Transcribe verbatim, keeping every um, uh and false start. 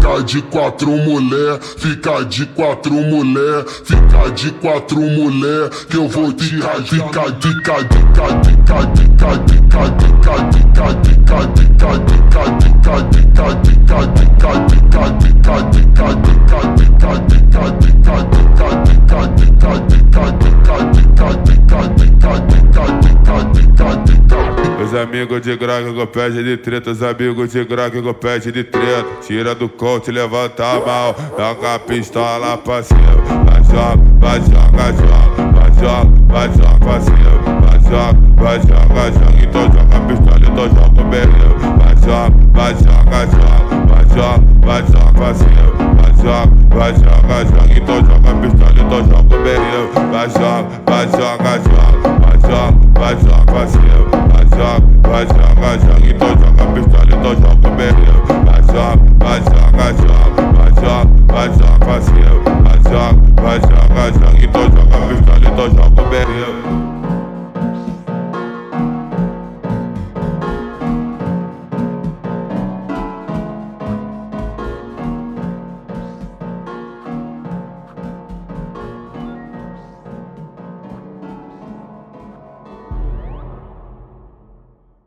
Fica de quatro mulher, fica de quatro mulher, fica de quatro mulher, que eu vou te ficar, fica, fica, fica, fica, fica, fica, fica, fica, fica, fica, fica, fica, fica, fica, fica, fica, fica, Os amigos de Grog com pede de treta, os amigos de Grog com pede de treta. Tira do coach, levanta a mão, joga a pistola pra cima. Vai joga, vai joga, joga, vai joga, vai joga pra cima. Vai joga, vai joga, joga, então joga a pistola, então joga o berreu. Vai joga, vai joga, joga, vai joga, vai joga pra cima. Vai joga, vai joga, joga.